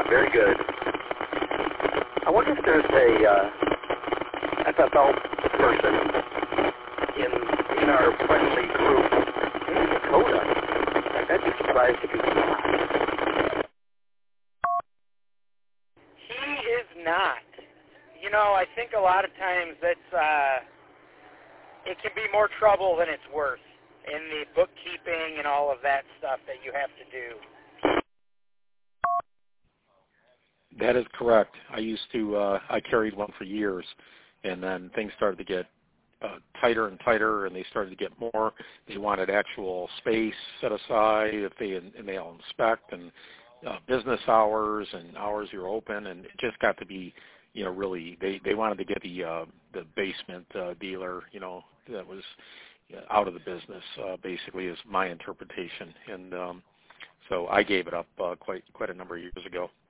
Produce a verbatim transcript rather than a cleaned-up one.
very good. I wonder if there's a uh, F F L person in in our friendly group in Dakota. I'd be surprised if he's not. He is not. You know, I think a lot of times that's uh, it can be more trouble than it's worth in the bookkeeping and all of that stuff that you have to do. That is correct. I used to, uh, I carried one for years, and then things started to get uh, tighter and tighter, and they started to get more. They wanted actual space set aside if they, and they'll inspect, and uh, business hours and hours you're open, and it just got to be, you know, really, they, they wanted to get the uh, the basement uh, dealer, you know, that was out of the business, uh, basically, is my interpretation. And um, so I gave it up uh, quite quite a number of years ago.